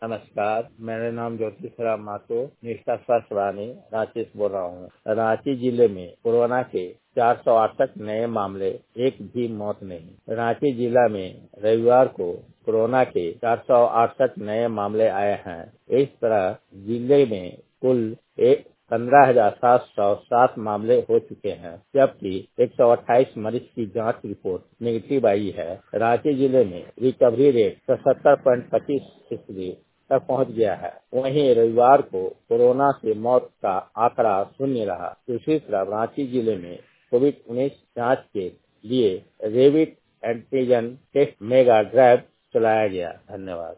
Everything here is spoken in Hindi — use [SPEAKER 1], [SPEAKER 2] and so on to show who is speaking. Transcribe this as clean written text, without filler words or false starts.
[SPEAKER 1] नमस्कार, मेरा नाम ज्योतिष राम माथुर, निष्ठा स्वास्थ्य वाणी रांची से बोल रहा हूँ। रांची जिले में कोरोना के 468 नए मामले, एक भी मौत नहीं। रांची जिला में रविवार को कोरोना के 468 नए मामले आए हैं। इस तरह जिले में कुल 15,707 मामले हो चुके हैं, जबकि 128 मरीज की जांच रिपोर्ट नेगेटिव आई है। रांची जिले में रिकवरी रेट 77.25% तक पहुंच गया है। वहीं रविवार को कोरोना से मौत का आंकड़ा शून्य रहा। दूसरी तरफ रांची जिले में कोविड-19 जांच के लिए rapid antigen test mega drive चलाया गया। धन्यवाद।